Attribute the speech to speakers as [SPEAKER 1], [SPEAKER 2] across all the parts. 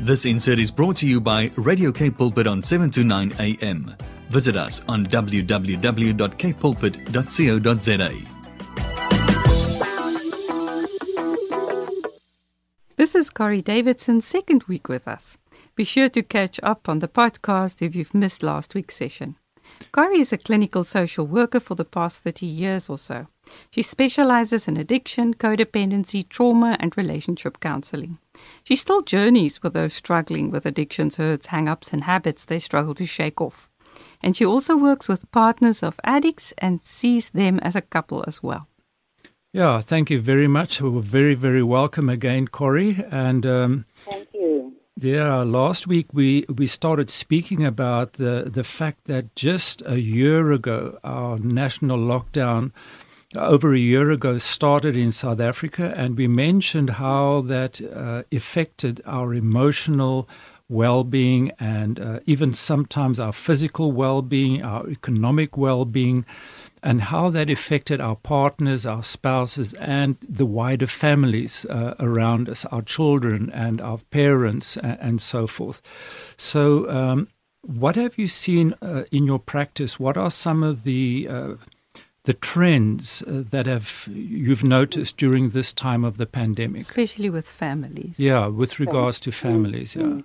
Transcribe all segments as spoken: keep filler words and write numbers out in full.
[SPEAKER 1] This insert is brought to you by Radio Cape Pulpit on seven to nine a m. Visit us on w w w dot cape pulpit dot co dot z a.
[SPEAKER 2] This is Corrie Davidson's second week with us. Be sure to catch up on the podcast if you've missed last week's session. Corrie is a clinical social worker for the past thirty years or so. She specializes in addiction, codependency, trauma, and relationship counseling. She still journeys with those struggling with addictions, hurts, hang-ups, and habits they struggle to shake off. And she also works with partners of addicts and sees them as a couple as well.
[SPEAKER 3] Yeah, thank you very much. We're very, very welcome again, Corrie. And um,
[SPEAKER 4] thank you.
[SPEAKER 3] Yeah, last week we, we started speaking about the, the fact that just a year ago, our national lockdown, over a year ago, started in South Africa, and we mentioned how that uh, affected our emotional well-being and uh, even sometimes our physical well-being, our economic well-being, and how that affected our partners, our spouses, and the wider families uh, around us, our children and our parents, and, and so forth. So um, what have you seen uh, in your practice? What are some of the uh, the trends uh, that have you've noticed during this time of the pandemic?
[SPEAKER 2] Especially with families.
[SPEAKER 3] Yeah, with regards to families, yeah.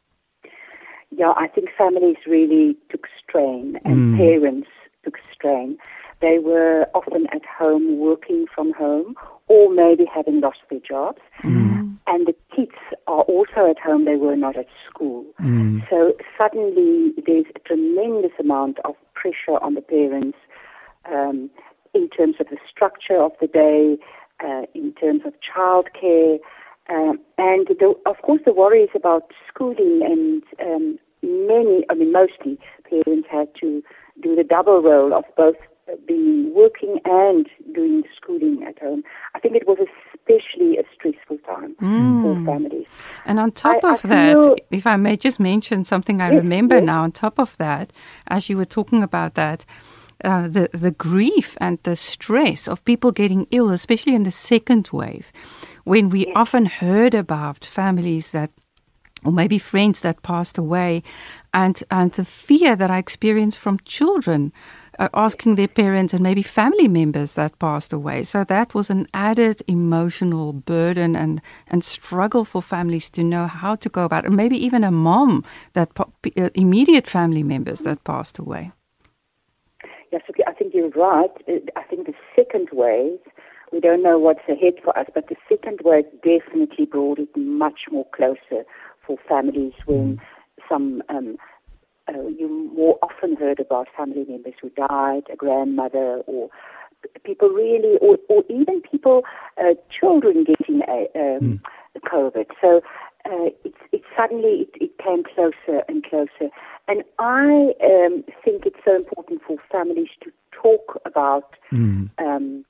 [SPEAKER 4] Yeah, I think families really took strain, and mm. parents took strain. They were often at home working from home, or maybe having lost their jobs. Mm. And the kids are also at home, they were not at school. Mm. So suddenly there's a tremendous amount of pressure on the parents um, in terms of the structure of the day, uh, in terms of childcare, um, and the, of course the worries about schooling, and um, many, I mean mostly, parents had to do the double role of both being working and doing schooling at home. I think it was especially a stressful time mm. for families.
[SPEAKER 2] And on top
[SPEAKER 4] I,
[SPEAKER 2] of
[SPEAKER 4] I
[SPEAKER 2] that,
[SPEAKER 4] feel,
[SPEAKER 2] if I may just mention something I
[SPEAKER 4] yes,
[SPEAKER 2] remember
[SPEAKER 4] yes.
[SPEAKER 2] now, on top of that, as you were talking about that, uh, the, the grief and the stress of people getting ill, especially in the second wave, when we
[SPEAKER 4] yes.
[SPEAKER 2] often heard about families that, or maybe friends that passed away, and, and the fear that I experienced from children uh, asking their parents and maybe family members that passed away. So that was an added emotional burden and, and struggle for families to know how to go about it. And maybe even a mom, that uh, immediate family members that passed away.
[SPEAKER 4] Yes, okay, I think you're right. I think the second wave, we don't know what's ahead for us, but the second wave definitely brought it much more closer for families when some, um, uh, you more often heard about family members who died, a grandmother, or people really, or, or even people, uh, children getting a, um, mm. COVID. So uh, it's, it's suddenly, it, it came closer and closer. And I um, think it's so important for families to talk about mm. um,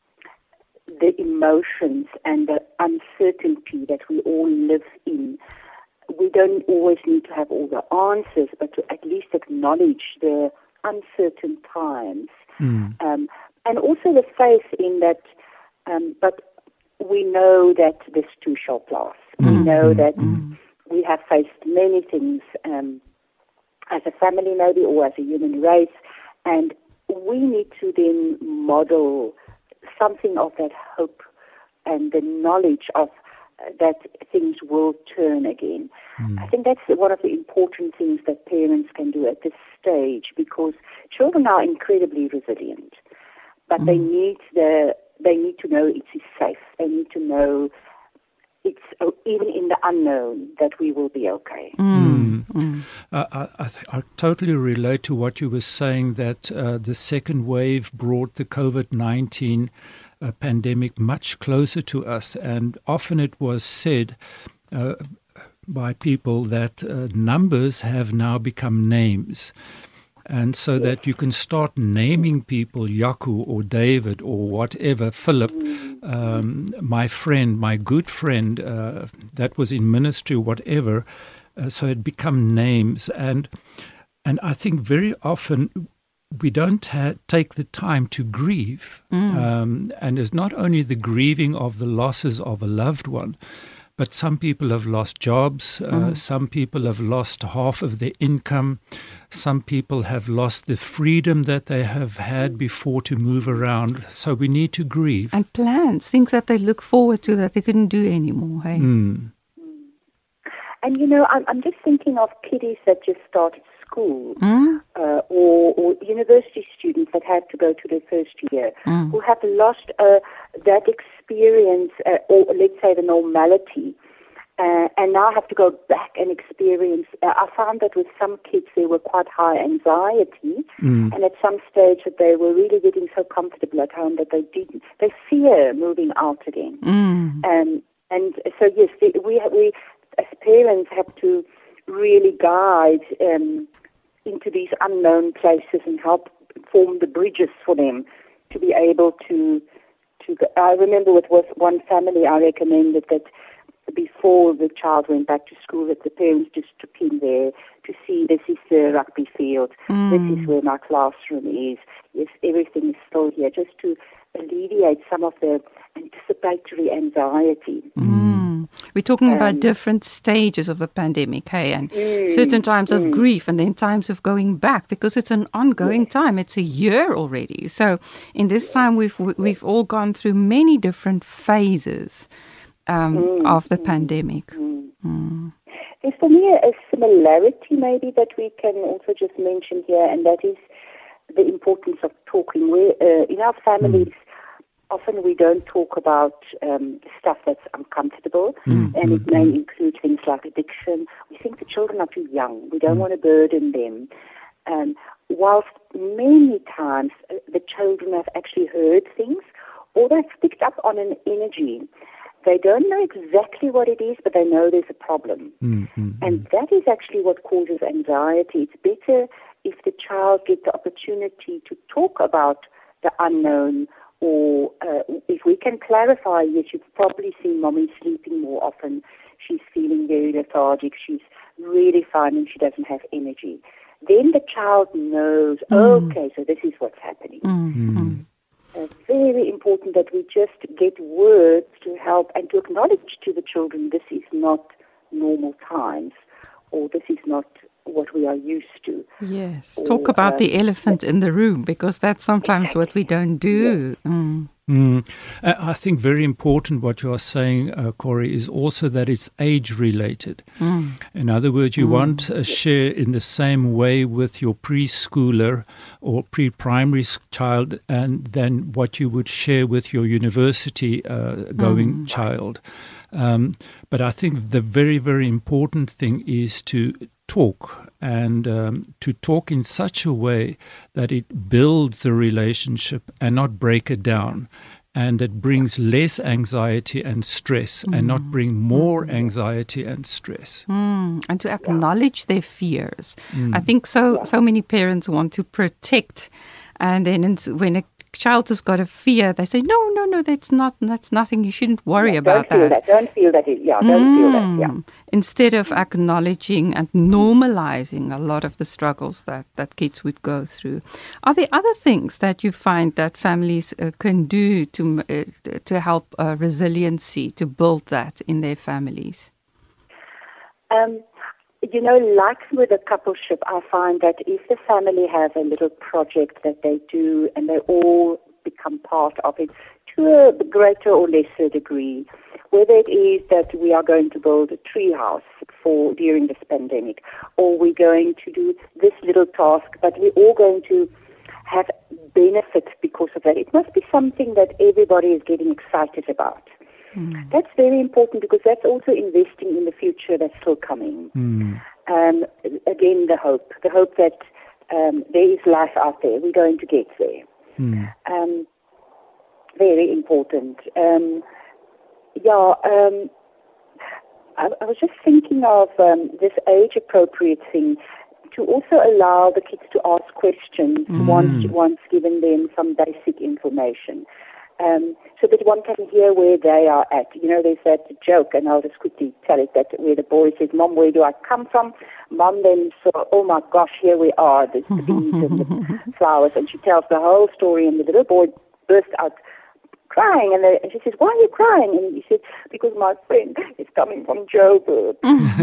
[SPEAKER 4] the emotions and the uncertainty that we all live in. We don't always need to have all the answers, but to at least acknowledge the uncertain times. Mm. Um, and also the faith in that, um, but we know that this too shall pass. Mm. We know that mm. we have faced many things um, as a family maybe, or as a human race, and we need to then model something of that hope and the knowledge of uh, that things will turn again. Mm. I think that's one of the important things that parents can do at this stage, because children are incredibly resilient, but mm. they need the they need to know it is safe. They need to know it's uh, even in the unknown that we will be okay.
[SPEAKER 3] Mm. Mm. Uh, I, I, th- I totally relate to what you were saying, that uh, the second wave brought the COVID nineteen uh, pandemic much closer to us. And often it was said uh, by people that uh, numbers have now become names. And so yes. that you can start naming people, Yaku or David or whatever, Philip, mm. um, my friend, my good friend, uh, that was in ministry, whatever. Uh, so it become names. And and I think very often we don't ha- take the time to grieve. Mm. Um, and it's not only the grieving of the losses of a loved one, but some people have lost jobs. Uh,
[SPEAKER 2] Mm.
[SPEAKER 3] Some people have lost half of their income. Some people have lost the freedom that they have had before to move around. So we need to grieve.
[SPEAKER 2] And plans, things that they look forward to that they couldn't do anymore. Hey.
[SPEAKER 3] Mm.
[SPEAKER 4] And, you know, I'm, I'm just thinking of kiddies that just started school
[SPEAKER 2] Mm?
[SPEAKER 4] uh, or, or university students that had to go to their first year
[SPEAKER 2] Mm.
[SPEAKER 4] who have lost uh, that experience uh, or, let's say, the normality uh, and now have to go back and experience. Uh, I found that with some kids there were quite high anxiety
[SPEAKER 3] Mm.
[SPEAKER 4] and at some stage that they were really getting so comfortable at home that they didn't. They fear moving out again.
[SPEAKER 2] Mm.
[SPEAKER 4] Um, and so, yes, we, we as parents have to really guide um, into these unknown places and help form the bridges for them to be able to, to go. I remember with, with one family I recommended that before the child went back to school that the parents just took him there to see this is the rugby field,
[SPEAKER 2] Mm.
[SPEAKER 4] this is where my classroom is, yes, everything is still here, just to alleviate some of the anticipatory anxiety.
[SPEAKER 2] Mm. We're talking about
[SPEAKER 4] Um,
[SPEAKER 2] different stages of the pandemic, hey, and
[SPEAKER 4] Mm,
[SPEAKER 2] certain times of
[SPEAKER 4] mm.
[SPEAKER 2] grief and then times of going back because it's an ongoing time. It's a year already. So in this time, we've we've all gone through many different phases um,
[SPEAKER 4] Mm,
[SPEAKER 2] of the pandemic.
[SPEAKER 4] Mm.
[SPEAKER 2] Mm.
[SPEAKER 4] There's for me a similarity maybe that we can also just mention here, and that is the importance of talking. We, uh, in our families, often we don't talk about um, stuff that's uncomfortable,
[SPEAKER 3] Mm,
[SPEAKER 4] and it
[SPEAKER 3] mm,
[SPEAKER 4] may
[SPEAKER 3] mm.
[SPEAKER 4] include things like addiction. We think the children are too young. We don't want to burden them. Um, whilst many times uh, the children have actually heard things or they've picked up on an energy. They don't know exactly what it is, but they know there's a problem.
[SPEAKER 3] Mm, mm,
[SPEAKER 4] And that is actually what causes anxiety. It's better if the child gets the opportunity to talk about the unknown, or uh, if we can clarify, yes, you've probably seen mommy sleeping more often. She's feeling very lethargic. She's really finding she doesn't have energy. Then the child knows,
[SPEAKER 2] Mm.
[SPEAKER 4] okay, so this is what's happening.
[SPEAKER 2] Mm.
[SPEAKER 3] mm.
[SPEAKER 2] Mm.
[SPEAKER 4] Uh, very important that we just get words to help and to acknowledge to the children this is not normal times, or this is not what we are used to.
[SPEAKER 2] Yes.
[SPEAKER 4] Or,
[SPEAKER 2] Talk about
[SPEAKER 4] um,
[SPEAKER 2] the elephant in the room because that's sometimes what we don't do. Mm.
[SPEAKER 3] Mm. Uh, I think very important what you are saying, uh, Corey, is also that it's age-related.
[SPEAKER 2] Mm.
[SPEAKER 3] In other words, you
[SPEAKER 2] Mm.
[SPEAKER 3] want to share in the same way with your preschooler or pre-primary s- child and than what you would share with your university-going
[SPEAKER 2] Mm.
[SPEAKER 3] child. Um, but I think the very, very important thing is to talk and um, to talk in such a way that it builds the relationship and not break it down, and that brings less anxiety and stress and not bring more anxiety and stress.
[SPEAKER 2] Mm. And to acknowledge their fears. I think so. So many parents want to protect, and then it's, when a child has got a fear, they say, "No, no, no, that's not. That's nothing. You shouldn't worry
[SPEAKER 4] Yeah,
[SPEAKER 2] about
[SPEAKER 4] don't feel
[SPEAKER 2] that."
[SPEAKER 4] that. Don't feel that. It, yeah, don't feel that. Yeah.
[SPEAKER 2] Mm. Instead of acknowledging and normalizing a lot of the struggles that, that kids would go through. Are there other things that you find that families uh, can do to uh, to help uh, resiliency, to build that in their families?
[SPEAKER 4] Um, you know, like with a coupleship, I find that if the family has a little project that they do and they all become part of it to a greater or lesser degree, whether it is that we are going to build a tree house for during this pandemic, or we're going to do this little task, but we're all going to have benefits because of that. It must be something that everybody is getting excited about. Mm. That's very important because that's also investing in the future that's still coming.
[SPEAKER 3] Mm.
[SPEAKER 4] Um, again, the hope, the hope that um, there is life out there. We're going to get there.
[SPEAKER 3] Mm.
[SPEAKER 4] Um, very important. Um, yeah, um, I, I was just thinking of um, this age-appropriate thing to also allow the kids to ask questions mm. once once given them some basic information. Um, so that one can hear where they are at. You know, there's that joke, and I'll just quickly tell it, that where the boy says, "Mom, where do I come from?" Mom then saw, "Oh my gosh, here we are, the, the bees and the flowers," and she tells the whole story, and the little boy burst out crying, and, the, and she says, "Why are you crying?" And he says, "Because my friend is coming from Joburg.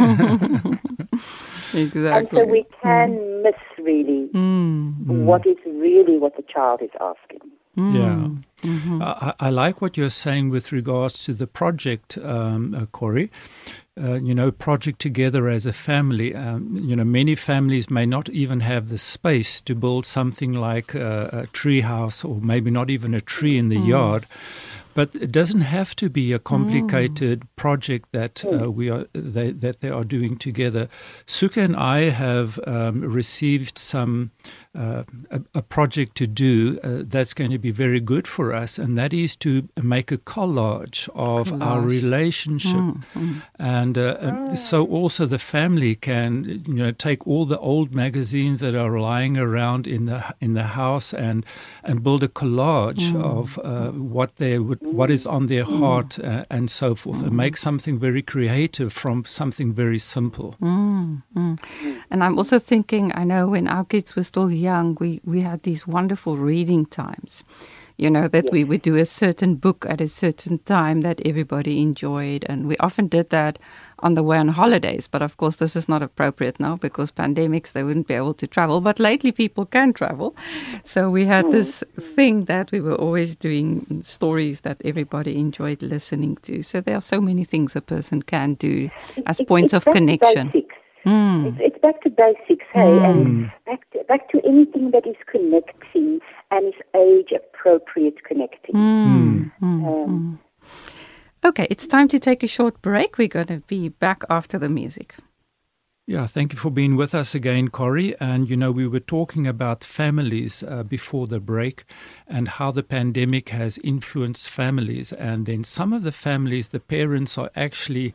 [SPEAKER 2] Exactly.
[SPEAKER 4] And so we can mm. miss really
[SPEAKER 2] mm.
[SPEAKER 4] what is really what the child is asking.
[SPEAKER 2] Mm.
[SPEAKER 3] Yeah.
[SPEAKER 2] Mm-hmm.
[SPEAKER 3] I, I like what you're saying with regards to the project, um, uh, Corey. Uh, you know, project together as a family. Um, you know, many families may not even have the space to build something like a, a tree house, or maybe not even a tree in the mm. yard. But it doesn't have to be a complicated mm. project that uh, we are they, that they are doing together. Suka and I have um, received some uh, a, a project to do uh, that's going to be very good for us, and that is to make a collage of collage. our relationship, mm. Mm. and uh, oh. so also the family can you know take all the old magazines that are lying around in the in the house and and build a collage mm. of uh, what they would. what is on their heart uh, and so forth, mm. and make something very creative from something very simple.
[SPEAKER 2] Mm, mm. And I'm also thinking, I know when our kids were still young, we, we had these wonderful reading times, you know, that yes. we would do a certain book at a certain time that everybody enjoyed. And we often did that on the way on holidays. But of course, this is not appropriate now because pandemics, they wouldn't be able to travel. But lately people can travel. So we had this thing that we were always doing stories that everybody enjoyed listening to. So there are so many things a person can do as
[SPEAKER 4] it,
[SPEAKER 2] points
[SPEAKER 4] it's
[SPEAKER 2] of connection.
[SPEAKER 4] Mm. It's, it's back to basics, hey, mm. and back to, back to anything that is connecting and is age-appropriate connecting.
[SPEAKER 2] Mm. Mm. Um, okay, it's time to take a short break. We're going to be back after the music.
[SPEAKER 3] Yeah, thank you for being with us again, Corey. And, you know, we were talking about families uh, before the break and how the pandemic has influenced families. And then some of the families, the parents are actually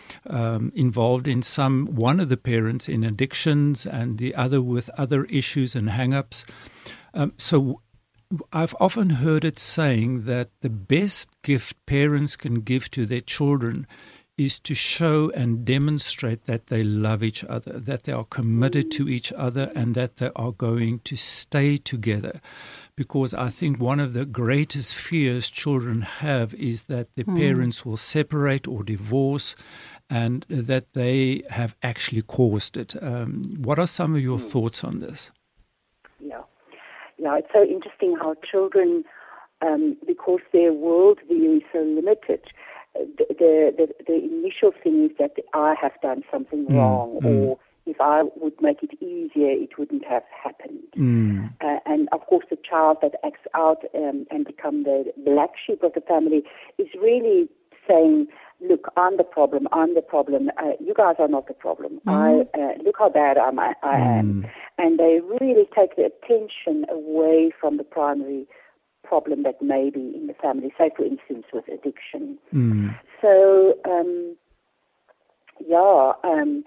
[SPEAKER 3] Um, involved in some, one of the parents in addictions and the other with other issues and hang-ups. Um, so I've often heard it saying that the best gift parents can give to their children is to show and demonstrate that they love each other, that they are committed to each other, and that they are going to stay together. Because I think one of the greatest fears children have is that their mm. parents will separate or divorce, and that they have actually caused it. Um, what are some of your mm. thoughts on this?
[SPEAKER 4] Yeah, yeah, it's so interesting how children, um, because their worldview is so limited, the, the, the, the initial thing is that I have done something mm. wrong, mm. or if I would make it easier, it wouldn't have happened. Mm. Uh, and of course, the child that acts out um, and become the black sheep of the family is really saying, look, I'm the problem, I'm the problem, uh, you guys are not the problem. Mm. I uh, look how bad I'm, I, I mm. am. And they really take the attention away from the primary problem that may be in the family, say, for instance, with addiction. Mm. So, um, yeah, um,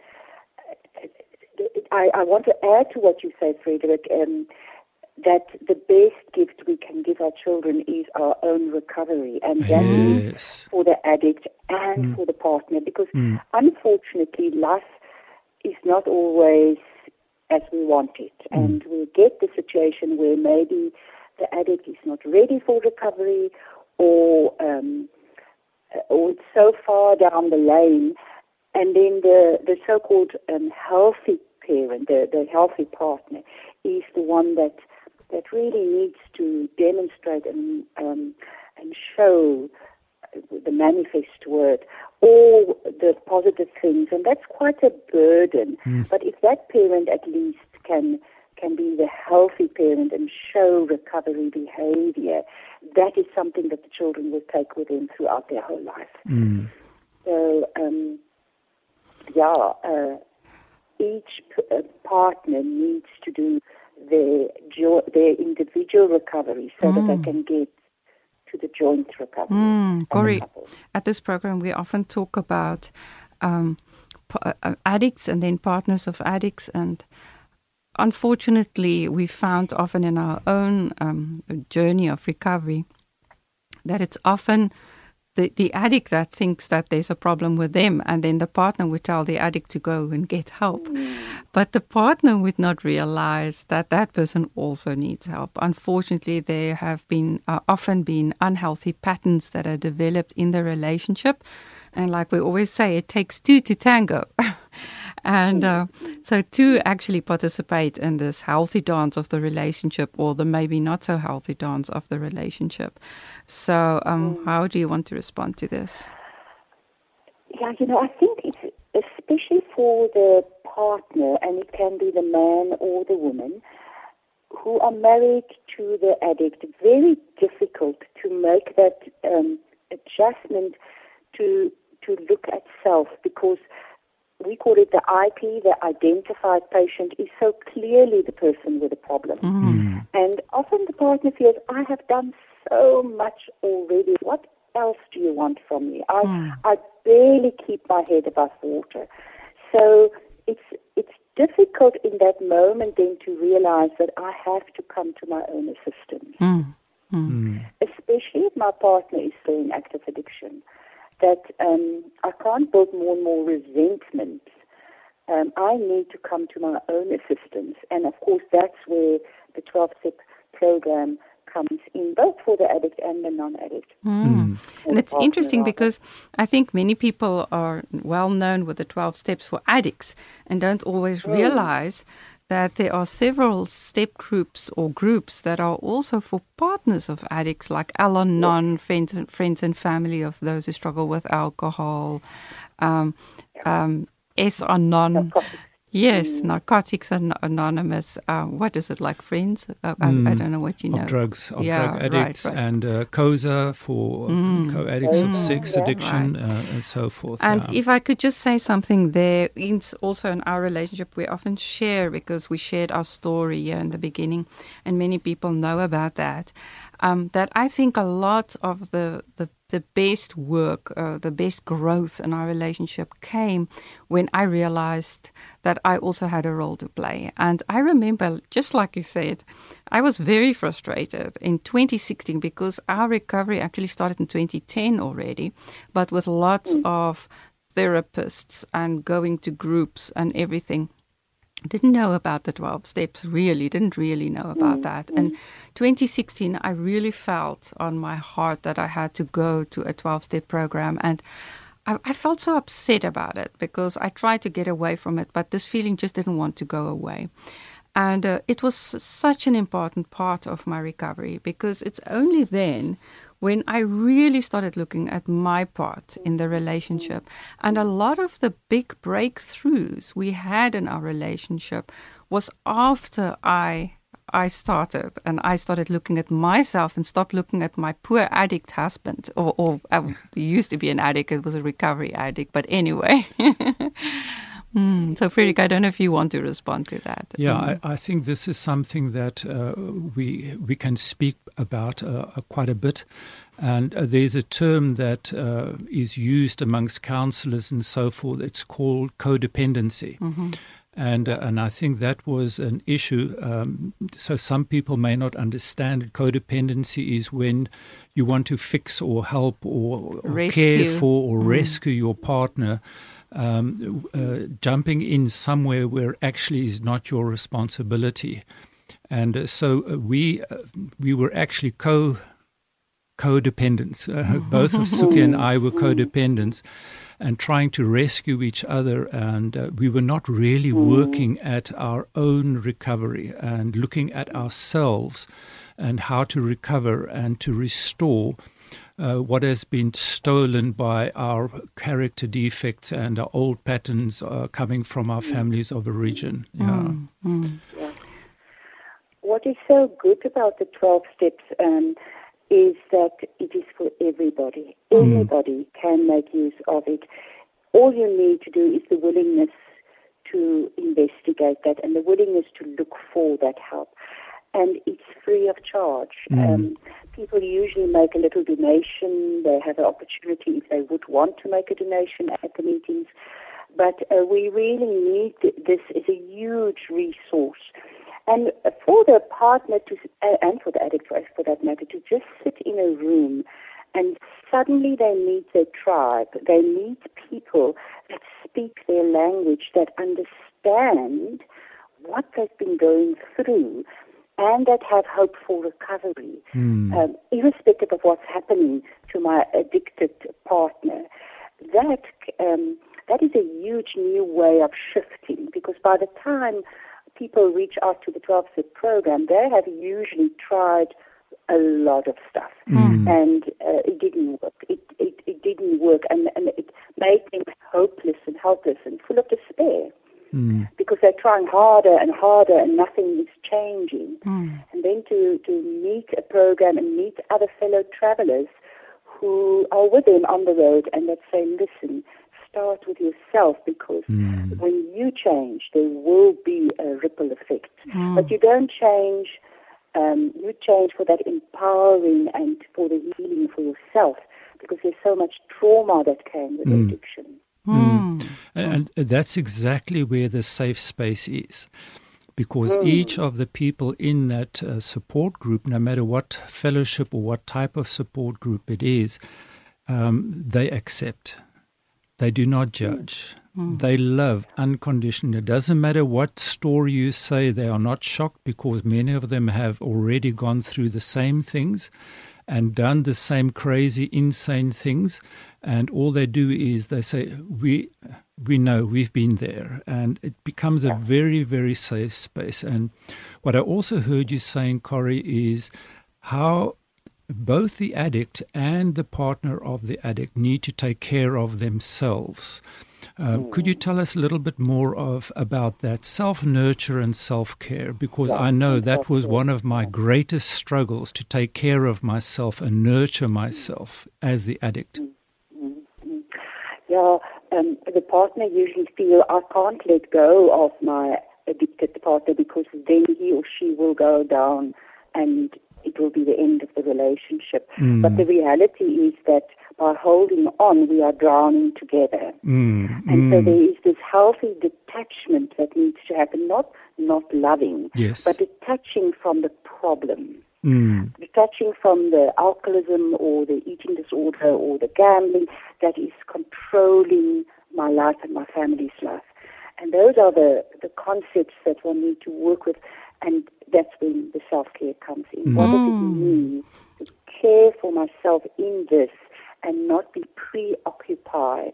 [SPEAKER 4] I, I want to add to what you say, Frederick, um, that the best gift we can give our children is our own recovery, and that yes. is for the addict and mm. for the partner, because mm. unfortunately life is not always as we want it, mm. and we get the situation where maybe the addict is not ready for recovery, or um, or it's so far down the lane, and then the, the so-called um, healthy parent, the, the healthy partner, is the one that that really needs to demonstrate and um, and show the manifest word, all the positive things, and that's quite a burden. Mm. But if that parent at least can can be the healthy parent and show recovery behavior, that is something that the children will take with them throughout their whole life. Mm. So, um, yeah, uh, each p- uh, partner needs to do their jo- their individual recovery so mm. that they can get to the joint recovery.
[SPEAKER 2] Mm, Corey, at this program we often talk about um, p- uh, addicts and then partners of addicts, and unfortunately we found often in our own um, journey of recovery that it's often the, the addict that thinks that there's a problem with them, and then the partner would tell the addict to go and get help. Mm. But the partner would not realize that that person also needs help. Unfortunately, there have been uh, often been unhealthy patterns that are developed in the relationship, And like we always say, it takes two to tango. And uh, so to actually participate in this healthy dance of the relationship, or the maybe not so healthy dance of the relationship. So um, mm. how do you want to respond to this?
[SPEAKER 4] Yeah, you know, I think it's especially for the partner, and it can be the man or the woman, who are married to the addict, very difficult to make that um, adjustment to to look at self, because we call it the I P, the identified patient, is so clearly the person with a problem.
[SPEAKER 2] Mm-hmm.
[SPEAKER 4] And often the partner feels, I have done so much already. What else do you want from me? I
[SPEAKER 2] mm.
[SPEAKER 4] I barely keep my head above water. So it's it's difficult in that moment then to realize that I have to come to my own assistance.
[SPEAKER 2] Mm. Mm.
[SPEAKER 4] Especially if my partner is still in active addiction. That um, I can't build more and more resentment. Um, I need to come to my own assistance. And of course, that's where the twelve-step program comes in, both for the addict and the non-addict.
[SPEAKER 2] Mm. Mm. And it's interesting because I think many people are well known with the twelve steps for addicts and don't always mm. realize that there are several step groups or groups that are also for partners of addicts, like Al-Anon, yes. friends, and, friends and family of those who struggle with alcohol, um, um, S-Anon. Yes, mm. Narcotics An- Anonymous. Uh, what is it, like Friends? Uh, mm. I, I don't know what you know.
[SPEAKER 3] Of drugs, of
[SPEAKER 2] yeah,
[SPEAKER 3] drug addicts,
[SPEAKER 2] right, right.
[SPEAKER 3] and uh, COSA for mm. co-addicts mm. of sex yeah. addiction, right. uh, and so forth.
[SPEAKER 2] And
[SPEAKER 3] yeah.
[SPEAKER 2] if I could just say something there, it's also in our relationship, we often share, because we shared our story here in the beginning, and many people know about that. Um, that I think a lot of the, the, the best work, uh, the best growth in our relationship came when I realized that I also had a role to play. And I remember, just like you said, I was very frustrated in twenty sixteen because our recovery actually started in twenty ten already, but with lots mm. of therapists and going to groups and everything. Didn't know about the twelve steps, really, didn't really know about mm, that. Mm. And twenty sixteen, I really felt on my heart that I had to go to a twelve-step program. And I, I felt so upset about it because I tried to get away from it, but this feeling just didn't want to go away. And uh, it was such an important part of my recovery, because it's only then when I really started looking at my part in the relationship. And a lot of the big breakthroughs we had in our relationship was after I I started and I started looking at myself and stopped looking at my poor addict husband, or, or uh, he used to be an addict, it was a recovery addict, but anyway. Mm, so, Frederick, I don't know if you want to respond to that.
[SPEAKER 3] Yeah,
[SPEAKER 2] mm.
[SPEAKER 3] I, I think this is something that uh, we we can speak about uh, quite a bit. And uh, there's a term that uh, is used amongst counselors and so forth. It's called codependency.
[SPEAKER 2] Mm-hmm.
[SPEAKER 3] And uh, and I think that was an issue. Um, so some people may not understand it. Codependency is when you want to fix or help or, or care for or mm. rescue your partner. Um, uh, jumping in somewhere where actually is not your responsibility, and uh, so uh, we uh, we were actually co codependents. Uh, both of Suki and I were codependents, and trying to rescue each other. And uh, we were not really working at our own recovery and looking at ourselves and how to recover and to restore Uh, what has been stolen by our character defects and our old patterns uh, coming from our families of origin. Yeah.
[SPEAKER 2] Mm, mm.
[SPEAKER 4] Yeah. What is so good about the twelve steps um, is that it is for everybody. Anybody mm. can make use of it. All you need to do is the willingness to investigate that and the willingness to look for that help. And it's free of charge.
[SPEAKER 3] Mm.
[SPEAKER 4] Um, people usually make a little donation. They have an opportunity if they would want to make a donation at the meetings. But uh, we really need this as a huge resource. And for the partner to, uh, and for the addict for, for that matter, to just sit in a room and suddenly they meet their tribe. They meet people that speak their language, that understand what they've been going through, and that have hope for recovery,
[SPEAKER 3] mm.
[SPEAKER 4] um, irrespective of what's happening to my addicted partner. that um, that is a huge new way of shifting, because by the time people reach out to the twelve-step program, they have usually tried a lot of stuff,
[SPEAKER 3] Mm.
[SPEAKER 4] and uh, it didn't work. It, it, it didn't work, and, and it made them hopeless and helpless and full of despair,
[SPEAKER 3] Mm.
[SPEAKER 4] because they're trying harder and harder and nothing is changing.
[SPEAKER 2] Mm.
[SPEAKER 4] And then to, to meet a program and meet other fellow travelers who are with them on the road and that say, listen, start with yourself, because
[SPEAKER 3] Mm.
[SPEAKER 4] when you change, there will be a ripple effect.
[SPEAKER 2] Mm.
[SPEAKER 4] But you don't change, um, you change for that empowering and for the healing for yourself, because there's so much trauma that came with
[SPEAKER 3] Mm.
[SPEAKER 4] addiction.
[SPEAKER 2] Mm.
[SPEAKER 3] And, and that's exactly where the safe space is. Because
[SPEAKER 4] Mm.
[SPEAKER 3] each of the people in that uh, support group, no matter what fellowship or what type of support group it is, um, they accept. They do not judge.
[SPEAKER 2] Mm.
[SPEAKER 3] They love unconditionally. It doesn't matter what story you say, they are not shocked, because many of them have already gone through the same things and done the same crazy, insane things. And all they do is they say, we we know, we've been there. And it becomes a very, very safe space. And what I also heard you saying, Corrie, is how both the addict and the partner of the addict need to take care of themselves. Um, could you tell us a little bit more of about that self-nurture and self-care? Because
[SPEAKER 4] Yeah,
[SPEAKER 3] I know
[SPEAKER 4] and
[SPEAKER 3] that was
[SPEAKER 4] self-care,
[SPEAKER 3] one of my greatest struggles, to take care of myself and nurture myself as the addict.
[SPEAKER 4] Mm-hmm. Yeah, um, the partner usually feel, I can't let go of my addicted partner, because then he or she will go down and it will be the end of the relationship.
[SPEAKER 3] Mm.
[SPEAKER 4] But the reality is that by holding on, we are drowning together.
[SPEAKER 3] Mm,
[SPEAKER 4] And so
[SPEAKER 3] mm.
[SPEAKER 4] there is this healthy detachment that needs to happen, not not loving,
[SPEAKER 3] Yes.
[SPEAKER 4] but detaching from the problem.
[SPEAKER 3] Mm,
[SPEAKER 4] Detaching from the alcoholism or the eating disorder or the gambling that is controlling my life and my family's life. And those are the, the concepts that one need to work with, and that's when the self-care comes in. What does it mean to care for myself in this and not be preoccupied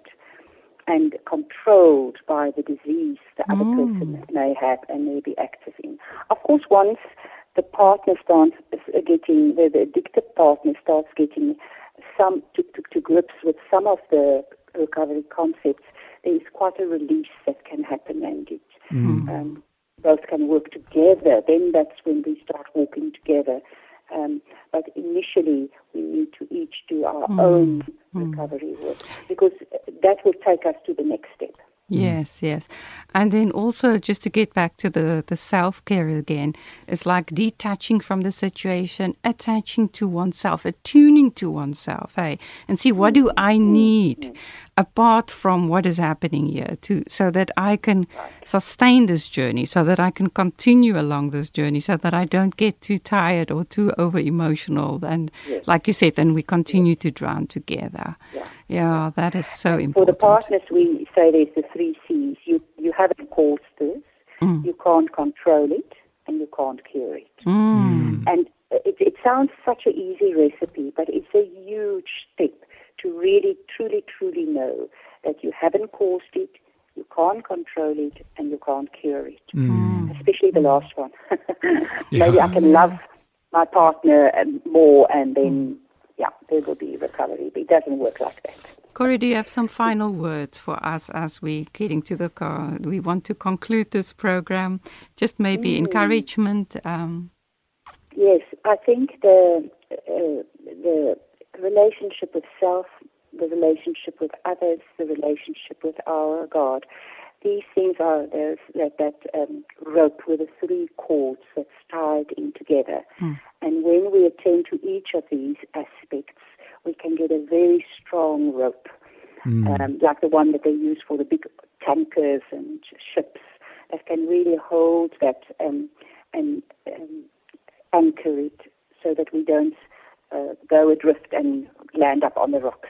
[SPEAKER 4] and controlled by the disease the other person may have and may be active in? Of course, once the partner starts getting, the, the addicted partner starts getting some to, to, to grips with some of the recovery concepts, there is quite a release that can happen, and it
[SPEAKER 3] mm.
[SPEAKER 4] um, both can work together. Then that's when we start walking together. Um, but initially, we need to each do our
[SPEAKER 2] Mm.
[SPEAKER 4] own
[SPEAKER 2] Mm.
[SPEAKER 4] recovery work, because that will take us to the next step.
[SPEAKER 2] Yes, yes. And then also, just to get back to the, the self-care again, it's like detaching from the situation, attaching to oneself, attuning to oneself, hey, and see, what do I need apart from what is happening here, to so that I can sustain this journey, so that I can continue along this journey, so that I don't get too tired or too over-emotional. And
[SPEAKER 4] Yes.
[SPEAKER 2] like you said, then we continue to drown together.
[SPEAKER 4] Yeah.
[SPEAKER 2] Yeah, that is so
[SPEAKER 4] For
[SPEAKER 2] important.
[SPEAKER 4] the partners, we say there's the three C's. You you haven't caused this,
[SPEAKER 2] Mm.
[SPEAKER 4] you can't control it, and you can't cure it.
[SPEAKER 2] Mm.
[SPEAKER 4] And it, it sounds such an easy recipe, but it's a huge step to really, truly, truly know that you haven't caused it, you can't control it, and you can't cure it.
[SPEAKER 3] Mm.
[SPEAKER 4] Especially the last one.
[SPEAKER 3] Yeah.
[SPEAKER 4] Maybe I can love my partner um, more, and then, yeah, there will be recovery. But it doesn't work like that.
[SPEAKER 2] Corrie, do you have some final words for us as we're getting to the car? We want to conclude this program. Just maybe encouragement. Um,
[SPEAKER 4] Yes, I think the uh, the relationship with self, the relationship with others, the relationship with our God, these things are those that that um, rope with the three cords that's tied in together.
[SPEAKER 2] Mm.
[SPEAKER 4] And when we attend to each of these aspects, we can get a very strong rope,
[SPEAKER 3] Mm.
[SPEAKER 4] um, like the one that they use for the big tankers and ships, that can really hold that um, and um, anchor it so that we don't uh, go adrift and land up on the rocks.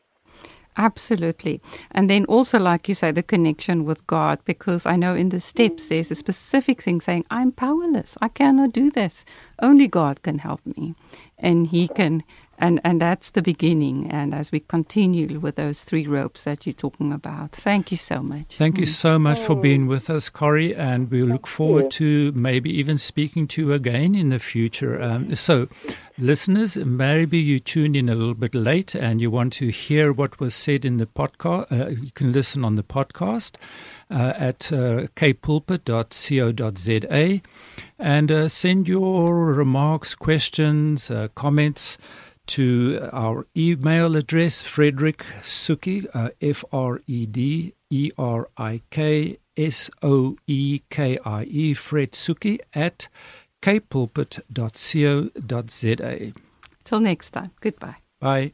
[SPEAKER 2] Absolutely. And then also, like you say, the connection with God, because I know in the steps there's a specific thing saying, I'm powerless. I cannot do this. Only God can help me. And He can And and that's the beginning. And as we continue with those three ropes that you're talking about, thank you so much.
[SPEAKER 3] Thank you so much for being with us, Corrie, and we look forward
[SPEAKER 4] you.
[SPEAKER 3] to maybe even speaking to you again in the future. Um, so, listeners, maybe you tuned in a little bit late and you want to hear what was said in the podcast. Uh, you can listen on the podcast uh, at uh, k pulpit dot co dot z a and uh, send your remarks, questions, uh, comments to our email address, Frederick Soekie, uh, F R E D E R I K S O E K I E, Fred Soekie at k pulpit dot co dot z a.
[SPEAKER 2] Till next time. Goodbye.
[SPEAKER 3] Bye.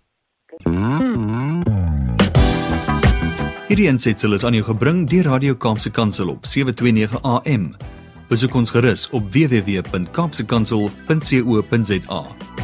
[SPEAKER 1] Hierdie aansetsel is aan jou gebring deur Radio Kaapse Kansel op sewe twee nege A M. Besoek ons gerus op w w w punt kaapse kansel punt co punt za.